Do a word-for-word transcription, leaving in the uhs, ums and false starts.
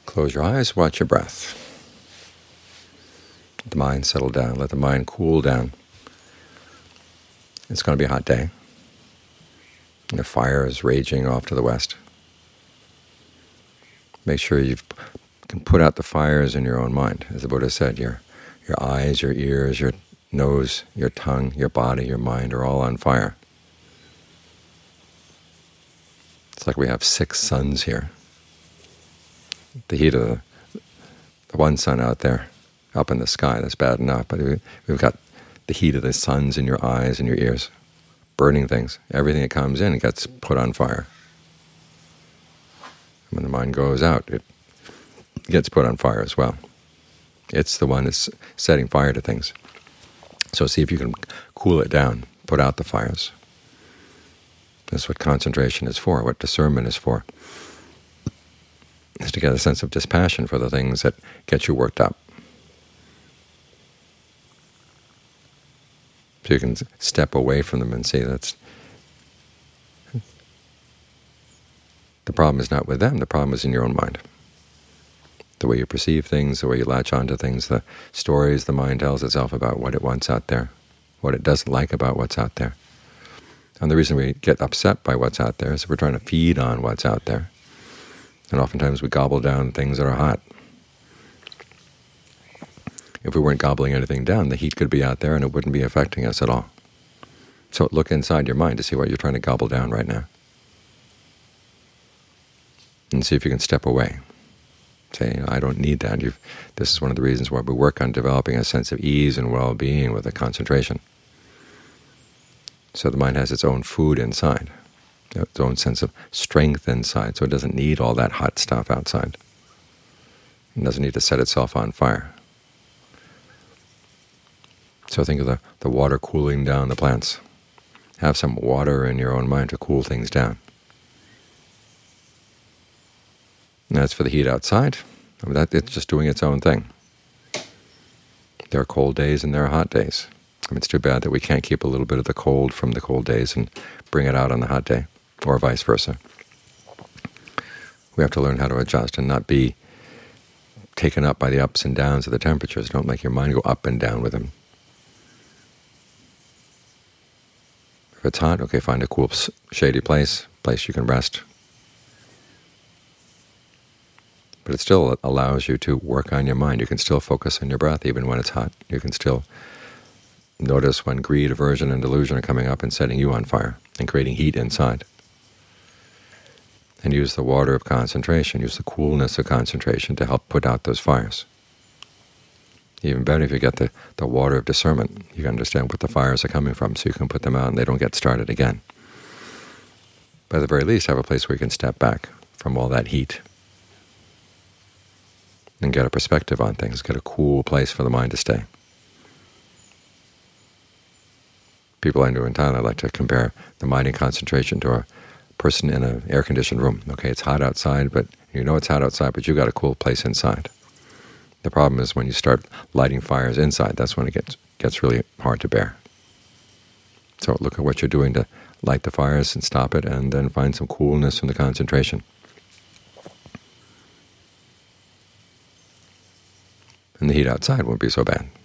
Close your eyes, watch your breath. Let the mind settle down. Let the mind cool down. It's going to be a hot day. And the fire is raging off to the west. Make sure you can put out the fires in your own mind. As the Buddha said, your, your eyes, your ears, your nose, your tongue, your body, your mind are all on fire. It's like we have six suns here. The heat of the, the one sun out there, up in the sky, that's bad enough, but we, we've got the heat of the suns in your eyes and your ears, burning things. Everything that comes in gets put on fire. When the mind goes out, it gets put on fire as well. It's the one that's setting fire to things. So see if you can cool it down, put out the fires. That's what concentration is for, what discernment is for, is to get a sense of dispassion for the things that get you worked up. So you can step away from them and see that's the problem is not with them, the problem is in your own mind. The way you perceive things, the way you latch onto things, the stories the mind tells itself about what it wants out there, what it doesn't like about what's out there. And the reason we get upset by what's out there is we're trying to feed on what's out there. And oftentimes we gobble down things that are hot. If we weren't gobbling anything down, the heat could be out there and it wouldn't be affecting us at all. So look inside your mind to see what you're trying to gobble down right now. And see if you can step away. Say, I don't need that. You've, this is one of the reasons why we work on developing a sense of ease and well-being with a concentration. So the mind has its own food inside, its own sense of strength inside, so it doesn't need all that hot stuff outside. It doesn't need to set itself on fire. So think of the, the water cooling down the plants. Have some water in your own mind to cool things down. And as for the heat outside, I mean, that, it's just doing its own thing. There are cold days and there are hot days. I mean, it's too bad that we can't keep a little bit of the cold from the cold days and bring it out on the hot day, or vice versa. We have to learn how to adjust and not be taken up by the ups and downs of the temperatures. Don't make your mind go up and down with them. If it's hot, okay, find a cool, shady place, place you can rest. But it still allows you to work on your mind. You can still focus on your breath even when it's hot. You can still notice when greed, aversion, and delusion are coming up and setting you on fire and creating heat inside. And use the water of concentration, use the coolness of concentration to help put out those fires. Even better if you get the, the water of discernment. You can understand what the fires are coming from, so you can put them out and they don't get started again. But at the very least, have a place where you can step back from all that heat and get a perspective on things, get a cool place for the mind to stay. People I know in Thailand like to compare the mind in concentration to a person in an air-conditioned room. Okay, it's hot outside, but you know it's hot outside, but you've got a cool place inside. The problem is when you start lighting fires inside, that's when it gets, gets really hard to bear. So look at what you're doing to light the fires and stop it, and then find some coolness from the concentration. And the heat outside won't be so bad.